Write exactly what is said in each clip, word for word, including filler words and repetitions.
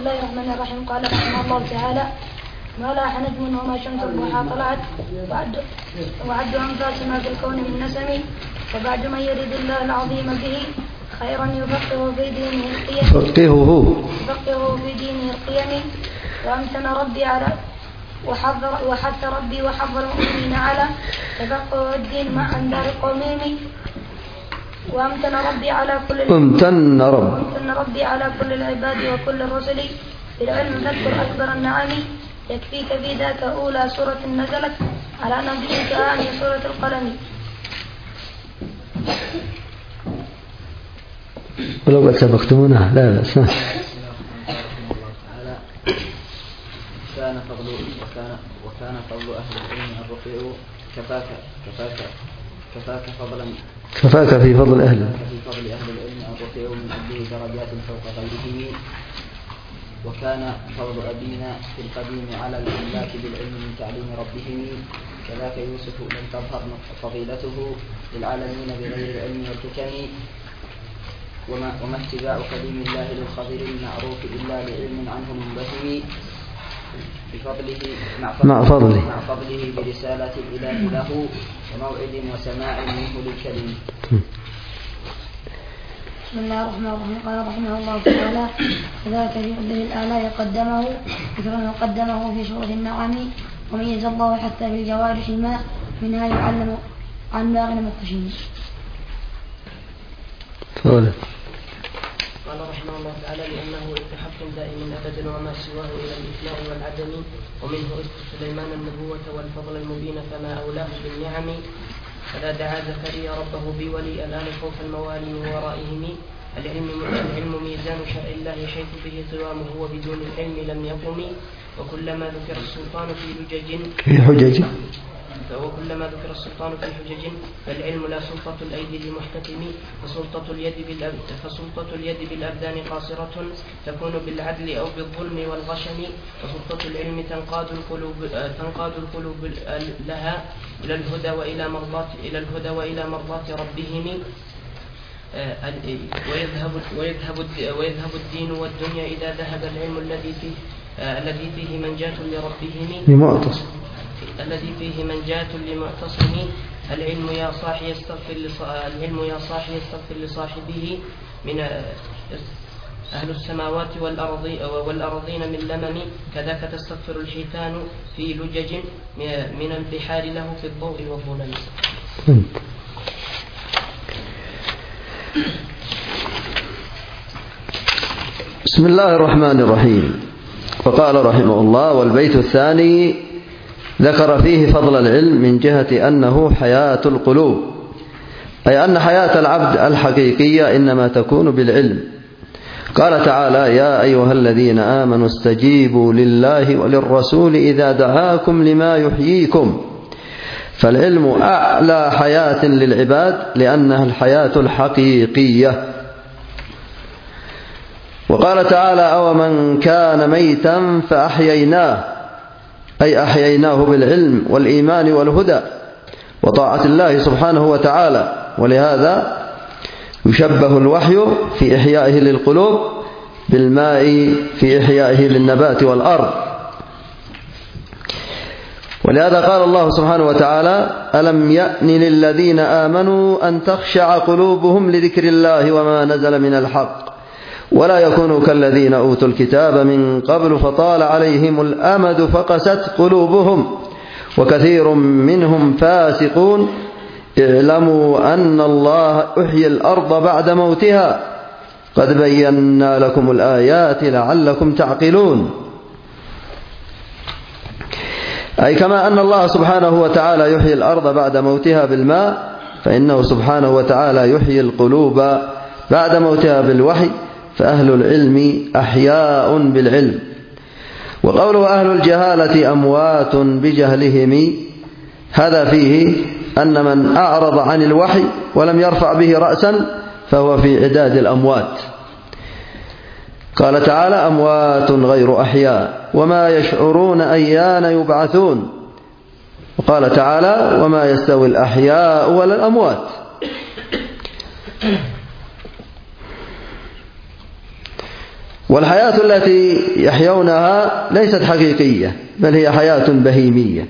الله الرحمن الرحيم. قال رحمه الله تعالى: ما لاح نجم وما شمس الضحى طلعت وعد أنفاس ما في الكون من نسم. وبعد من يرد الله العظيم به خيرا يفقهه في دينه القيم فقهه يفقهه في دينه القيم. وأمتن ربي على وحضر وحث ربي وحضر المؤمنين على تفقه الدين مع أنذار القومين. وأمتن ربي على كل امتن رب وأمتن ربي على كل العباد وكل الرسل بالعلم نذكر أكبر النعم. يكفيك في ذاك أولى سورة نزلت على نبيك آمن سورة القلم. ولو قد سبقتمونها لا بأس. كان فضل وكان وكان فضل أهل العلم الرفيع كفاك كفاك كفاك فضلا كفاك في فضل أهل في فضل أهل العلم الرفيع من أجله درجات فوق غيرهم. وكان فضل أبينا في القديم على الأملاك بالعلم من تعليم ربهم. كذاك يوسف لم تظهر فضيلته للعالمين بغير العلم والحكم. وما, وما اتباع كليم الله للخضر المعروف إلا لعلم عنه منبهم. بفضله مع فضله, مع فضله, مع فضله برسالة الإله له وموعد وسماع منه للكلم. بسم الله الرحمن الرحيم. قال رحمه الله تعالى: كذلك في فضل الآلاء قدمه ذكرا قدمه في سورة النعم. وميز الله حتى بالجوارح ما منها يعلم عن باغ المقتشم. قال رحمه الله تعالى: لأنه اتحق دائم أبدا وما سواه إلى الإثناء والعدم. ومنه إذ سليمان النبوة والفضل المبين فما أولاه بالنعم. فلا دعا زكريا ربه بولي الآن خوف الموالي من ورائهم. العلم, العلم ميزان شرع الله حيث به قوامه وبدون العلم لم يقم. وكلما ذكر السلطان في حجج في حجج وكلما ذكر السلطان في حجج فالعلم لا سلطة الأيدي لمحتكم. فسلطة اليد فسلطة اليد بالأبدان قاصرة تكون بالعدل أو بالظلم والغشم. وسلطة العلم تنقاد القلوب تنقاد القلوب لها إلى الهدى وإلى مرضات إلى الهدى وإلى مرضات ربهم. ويذهب ويذهب ويذهب الدين والدنيا إذا ذهب العلم الذي فيه الذي فيه منجاة لربهم لمعتصم الذي فيه منجاة لمعتصم. العلم يا صاحي يستغفر العلم يا صاحي يستغفر لصاحبه من أهل السماوات والأرض والأرضين من لمم. كذاك تستغفر الحيتان في لجج من البحار له في الضوء والظلم. بسم الله الرحمن الرحيم. وقال رحمه الله: والبيت الثاني ذكر فيه فضل العلم من جهة أنه حياة القلوب، أي أن حياة العبد الحقيقية إنما تكون بالعلم. قال تعالى: يا أيها الذين آمنوا استجيبوا لله وللرسول إذا دعاكم لما يحييكم. فالعلم أعلى حياة للعباد لأنها الحياة الحقيقية. وقال تعالى: أومن كان ميتا فأحييناه، أي أحييناه بالعلم والإيمان والهدى وطاعة الله سبحانه وتعالى. ولهذا يشبه الوحي في إحيائه للقلوب بالماء في إحيائه للنبات والأرض. ولهذا قال الله سبحانه وتعالى: ألم يأن للذين آمنوا أن تخشع قلوبهم لذكر الله وما نزل من الحق ولا يكونوا كالذين أوتوا الكتاب من قبل فطال عليهم الأمد فقست قلوبهم وكثير منهم فاسقون. اعلموا أن الله أحيي الأرض بعد موتها قد بينا لكم الآيات لعلكم تعقلون. أي كما أن الله سبحانه وتعالى يحيي الأرض بعد موتها بالماء، فإنه سبحانه وتعالى يحيي القلوب بعد موتها بالوحي. فأهل العلم أحياء بالعلم. وقوله أهل الجهالة أموات بجهلهم، هذا فيه أن من أعرض عن الوحي ولم يرفع به رأسا فهو في عداد الأموات. قال تعالى: أموات غير أحياء وما يشعرون أيان يبعثون. وقال تعالى: وما يستوي الأحياء ولا الأموات. والحياة التي يحيونها ليست حقيقية، بل هي حياة بهيمية.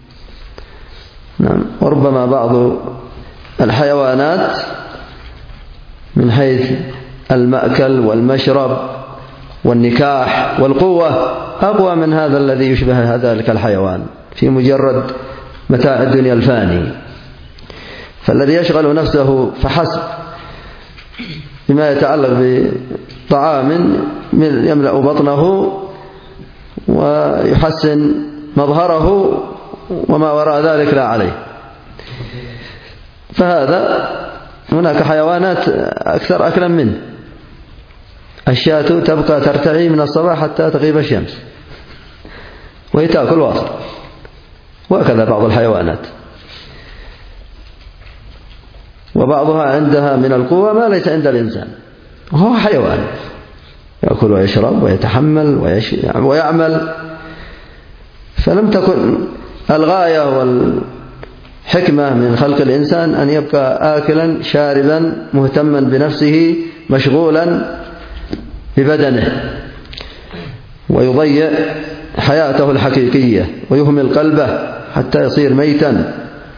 نعم. وربما بعض الحيوانات من حيث المأكل والمشرب والنكاح والقوة أقوى من هذا الذي يشبه ذلك الحيوان في مجرد متاع الدنيا الفاني. فالذي يشغل نفسه فحسب بما يتعلق بطعام يملأ بطنه ويحسن مظهره وما وراء ذلك لا عليه، فهذا هناك حيوانات أكثر أكلا منه. الشاة تبقى ترتعي من الصباح حتى تغيب الشمس وهي تأكل واصل، وهكذا بعض الحيوانات. وبعضها عندها من القوة ما ليس عند الإنسان، وهو حيوان يأكل ويشرب ويتحمل ويش... ويعمل. فلم تكن الغاية والحكمة من خلق الإنسان أن يبقى آكلا شاربا مهتما بنفسه مشغولا ببدنه ويضيع حياته الحقيقية ويهمل قلبه حتى يصير ميتا.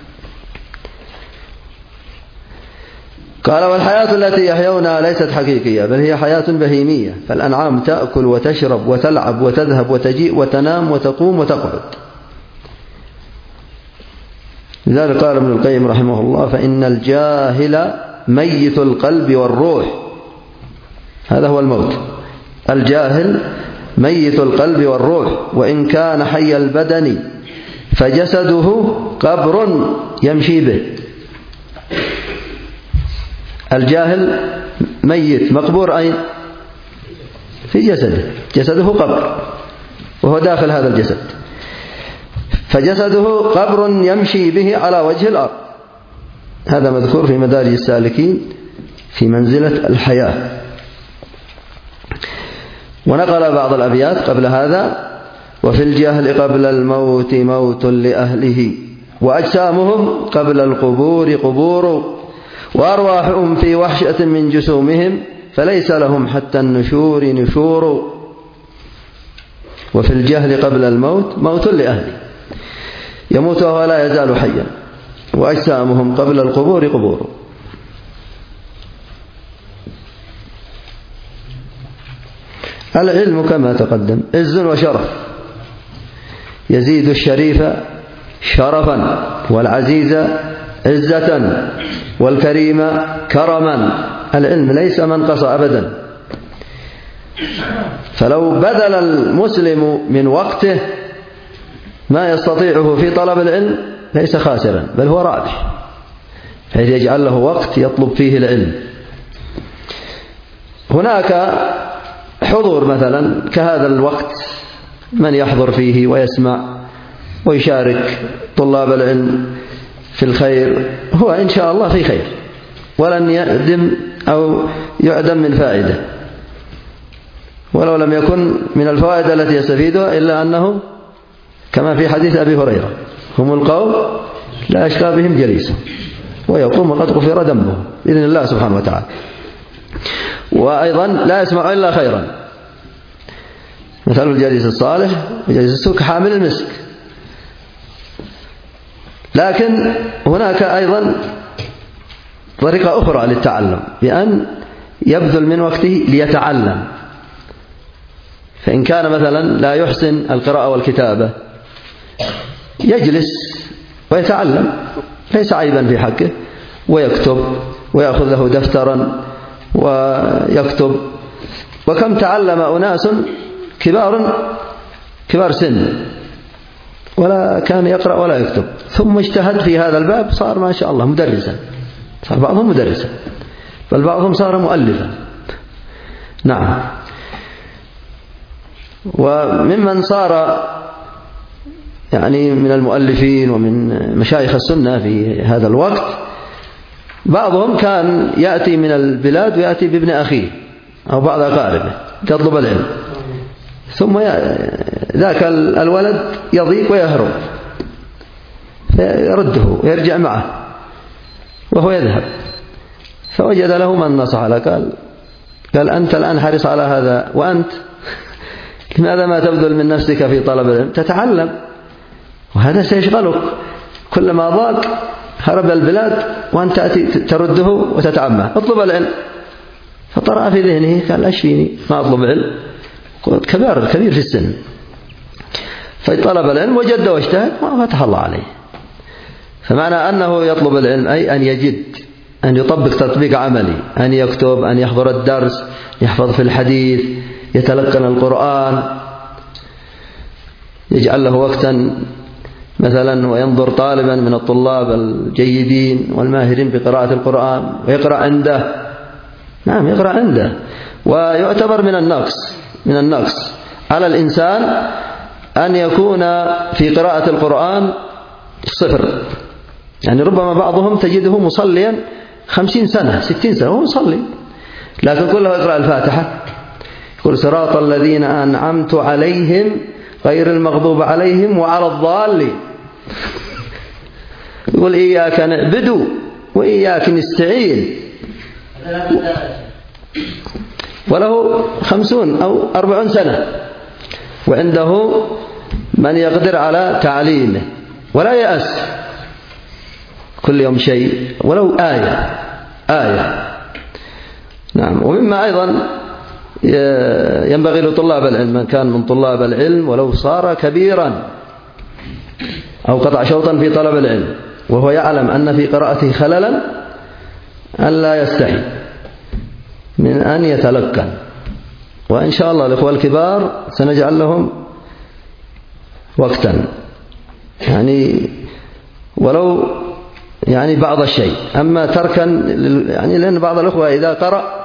قال: والحياة التي يحيونها ليست حقيقية، بل هي حياة بهيمية، فالأنعام تأكل وتشرب وتلعب وتذهب وتجيء وتنام وتقوم وتقعد. لذلك قال ابن القيم رحمه الله: فإن الجاهل ميت القلب والروح. هذا هو الموت. الجاهل ميت القلب والروح، وإن كان حي البدن فجسده قبر يمشي به. الجاهل ميت مقبور أين؟ في جسده، جسده قبر وهو داخل هذا الجسد، فجسده قبر يمشي به على وجه الأرض. هذا مذكور في مدارج السالكين في منزلة الحياة. ونقل بعض الأبيات قبل هذا: وفي الجهل قبل الموت موت لأهله، وأجسامهم قبل القبور قبور، وأرواحهم في وحشة من جسومهم، فليس لهم حتى النشور نشور. وفي الجهل قبل الموت موت لأهله، يموت وهو لا يزال حيا، وأجسامهم قبل القبور قبور. العلم كما تقدم عز وشرف، يزيد الشريف شرفا، والعزيز عزة، والكريم كرما. العلم ليس منقص أبدا، فلو بذل المسلم من وقته ما يستطيعه في طلب العلم ليس خاسرا، بل هو رابح، حيث يجعل له وقت يطلب فيه العلم. هناك حضور مثلا كهذا الوقت من يحضر فيه ويسمع ويشارك طلاب العلم في الخير، هو إن شاء الله في خير، ولن يعدم أو يعدم من فائدة، ولو لم يكن من الفوائد التي يستفيدها إلا أنه كما في حديث أبي هريرة: هم القوم لا يشقى بهم جليسهم ويقوم قد غفر ذنبه بإذن الله سبحانه وتعالى. وأيضا لا يسمع إلا خيرا، مثل الجليس الصالح وجليس السوء كحامل المسك. لكن هناك أيضا طريقة أخرى للتعلم، بأن يبذل من وقته ليتعلم. فإن كان مثلا لا يحسن القراءة والكتابة يجلس ويتعلم، ليس عيبا في حقه، ويكتب ويأخذ له دفترا ويكتب. وكم تعلم أناس كبار كبار سن ولا كان يقرأ ولا يكتب، ثم اجتهد في هذا الباب صار ما شاء الله مدرسا، صار بعضهم مدرسا، بل بعضهم صار مؤلفا. نعم. وممن صار يعني من المؤلفين ومن مشايخ السنة في هذا الوقت بعضهم كان يأتي من البلاد ويأتي بابن أخيه أو بعض أقاربه يطلب العلم، ثم ذاك الولد يضيق ويهرب فيرده ويرجع معه وهو يذهب، فوجد له من نصح له قال: قال أنت الآن حريص على هذا، وأنت لماذا ما تبذل من نفسك في طلب العلم؟ تتعلم، وهذا سيشغلك. كلما ضاق هرب البلاد وأنت تأتي ترده وتتعمى. اطلب العلم. فطرأ في ذهنه قال أشفيني، ما أطلب علم، كبير كبير في السن. فطلب العلم وجد واجتهد وفتح الله عليه. فمعنى أنه يطلب العلم أي أن يجد، أن يطبق تطبيق عملي، أن يكتب، أن يحضر الدرس، يحفظ في الحديث، يتلقن القرآن، يجعل له وقتا مثلا، وينظر طالبا من الطلاب الجيدين والماهرين بقراءة القرآن ويقرأ عنده. نعم يقرأ عنده. ويعتبر من النقص من النقص على الإنسان أن يكون في قراءة القرآن صفر. يعني ربما بعضهم تجده مصليا خمسين سنة ستين سنة وهو مصلي، لكن كله يقرأ الفاتحة، يقول صراط الذين أنعمت عليهم غير المغضوب عليهم وعلى الضالين، يقول إياك نعبد وإياك نستعين، وله خمسون أو أربعون سنة، وعنده من يقدر على تعليمه ولا يأس، كل يوم شيء ولو آية آية. نعم. ومما أيضا ينبغي لطلاب العلم، من كان من طلاب العلم ولو صار كبيرا أو قطع شوطا في طلب العلم وهو يعلم أن في قراءته خللا، أن لا يستحي من أن يتلقن. وإن شاء الله الإخوة الكبار سنجعل لهم وقتا، يعني ولو يعني بعض الشيء. أما تركا يعني، لأن بعض الأخوة إذا قرأ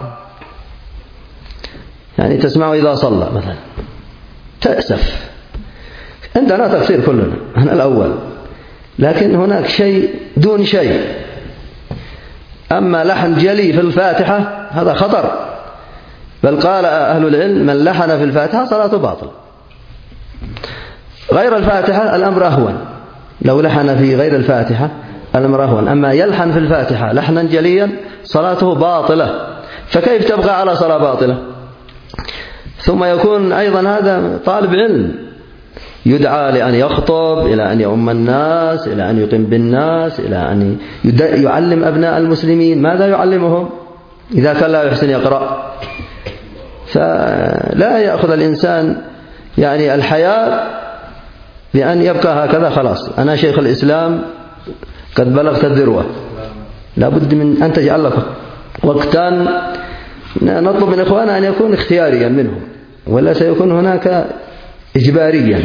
يعني تسمعه إذا صلى مثلا تأسف. عندنا تقصير كلنا، أنا الأول، لكن هناك شيء دون شيء. أما لحن جلي في الفاتحة هذا خطر، بل قال أهل العلم من لحن في الفاتحة صلاته باطل. غير الفاتحة الأمر أهون، لو لحن في غير الفاتحة الأمر أهون، أما يلحن في الفاتحة لحنا جليا صلاته باطلة، فكيف تبقى على صلاة باطلة؟ ثم يكون أيضا هذا طالب علم يدعى لأن يخطب، إلى أن يؤم الناس، إلى أن يقيم بالناس، إلى أن يعلم أبناء المسلمين. ماذا يعلمهم إذا كان لا يحسن يقرأ؟ فلا يأخذ الإنسان يعني الحياة بأن يبقى هكذا خلاص أنا شيخ الإسلام قد بلغت الذروة. لا بد من أن تجعل لك وقتا. نطلب من إخواننا أن يكون اختياريا منهم، ولا سيكون هناك إجباريا.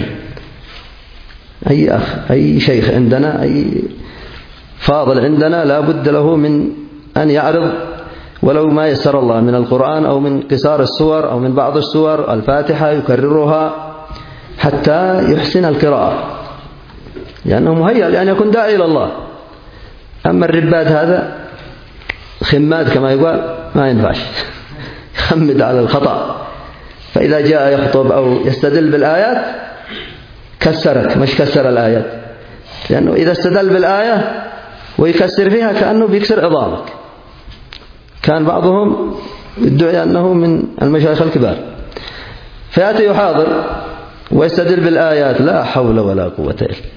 أي أخ، أي شيخ عندنا، أي فاضل عندنا لا بد له من أن يعرض ولو ما يسر الله من القرآن أو من قصار السور أو من بعض السور الفاتحة، يكررها حتى يحسن القراءة، لأنه مهيأ لأن يكون داعي إلى الله. أما الرباد هذا خماد كما يقال ما ينفعش، يخمد على الخطأ. فإذا جاء يخطب أو يستدل بالآيات كسرك، مش كسر الآيات، لأنه إذا استدل بالآية ويكسر فيها كأنه بيكسر عظامك. كان بعضهم يدعي أنه من المشايخ الكبار، فيأتي يحاضر ويستدل بالآيات، لا حول ولا قوة إلا بالله.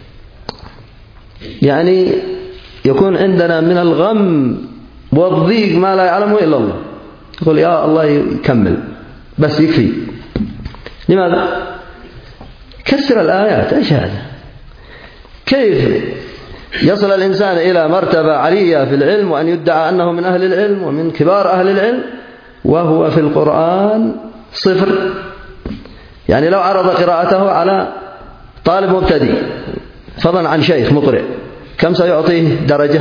يعني يكون عندنا من الغم والضيق ما لا يعلمه إلا الله. يقول يا الله يكمل بس يكفي. لماذا؟ كسر الآيات. إيش هذا؟ كيف يصل الإنسان إلى مرتبة علية في العلم وأن يدعى أنه من أهل العلم ومن كبار أهل العلم وهو في القرآن صفر؟ يعني لو عرض قراءته على طالب مبتدئ فضلا عن شيخ مقرئ كم سيعطيه درجة؟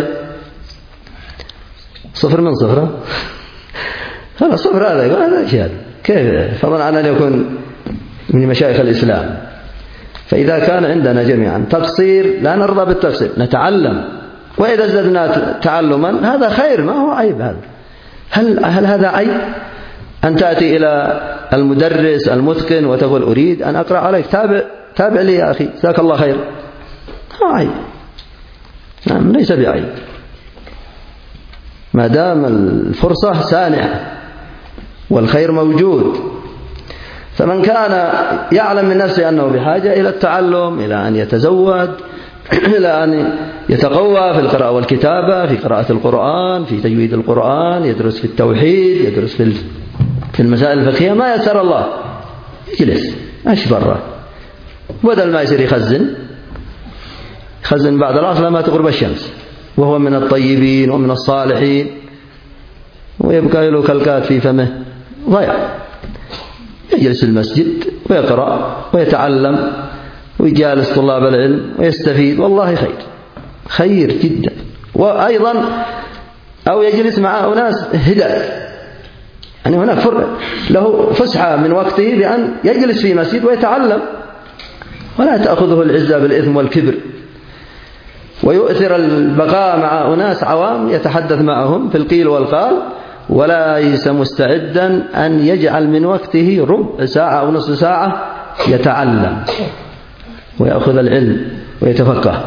صفر من صفر. هذا صفر. هذا يقول هذا إيش هذا؟ كيف فضلا عن أن يكون من مشايخ الإسلام؟ فإذا كان عندنا جميعا تقصير لا نرضى بالتقصير، نتعلم، وإذا ازددنا تعلما هذا خير، ما هو عيب. هذا هل, هل هذا عيب أن تأتي إلى المدرس المتقن وتقول أريد أن أقرأ عليك، تابع تابع لي يا أخي جزاك الله خير؟ ما عيب. نعم ليس بعيب ما دام الفرصة سانعة والخير موجود. فمن كان يعلم من نفسه أنه بحاجة إلى التعلم، إلى أن يتزود، إلى أن يتقوى في القراءة والكتابة، في قراءة القرآن، في تجويد القرآن، يدرس في التوحيد، يدرس في المسائل الفقهية، ما يسر الله يجلس ماشي برا، بدل ما يصير يخزن يخزن بعد العصر لما تغرب الشمس وهو من الطيبين ومن الصالحين، ويبقى له كلكات في فمه ضيع. يجلس في المسجد ويقرأ ويتعلم ويجالس طلاب العلم ويستفيد، والله خير خير جدا. وأيضا أو يجلس مع أناس هداية، يعني هناك فرق له فسحة من وقته بأن يجلس في مسجد ويتعلم، ولا تأخذه العزة بالإثم والكبر، ويؤثر البقاء مع أناس عوام يتحدث معهم في القيل والقال، ولا ليس مستعدا أن يجعل من وقته ربع ساعة أو نصف ساعة يتعلم ويأخذ العلم ويتفقه.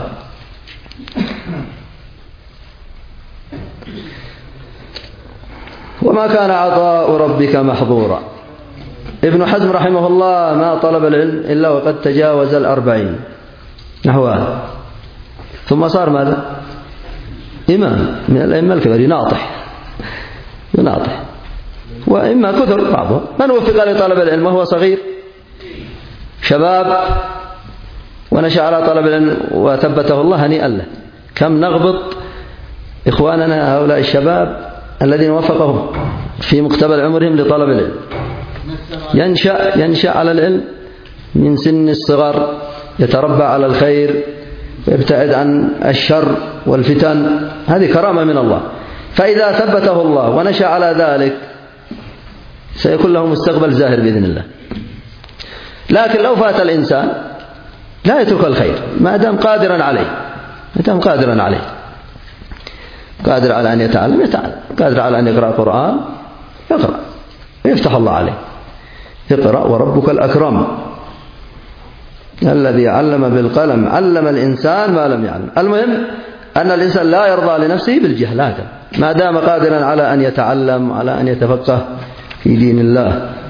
وما كان عطاء ربك محظورا. ابن حزم رحمه الله ما طلب العلم إلا وقد تجاوز الأربعين نحوها، ثم صار ماذا؟ إمام من الأئمة الكبار، يناطح يناطح وإما كثر بعضهم. من وفق لطلب العلم وهو صغير شباب ونشأ على طلب العلم وثبته الله هنيئا له. كم نغبط إخواننا هؤلاء الشباب الذين وفقهم في مقتبل عمرهم لطلب العلم، ينشأ ينشأ على العلم من سن الصغر، يتربى على الخير ويبتعد عن الشر والفتن، هذه كرامة من الله. فإذا ثبته الله ونشأ على ذلك سيكون له مستقبل زاهر بإذن الله. لكن لو فات الإنسان لا يترك الخير ما دام قادرا عليه، ما دام قادرا عليه، قادر على أن يتعلم يتعلم، قادر على أن يقرأ قرآن يقرأ ويفتح الله عليه. اقرأ وربك الأكرم الذي علم بالقلم علم الإنسان ما لم يعلم. المهم أن الإنسان لا يرضى لنفسه بالجهل ما دام قادرا على أن يتعلم، على أن يتفقه في دين الله.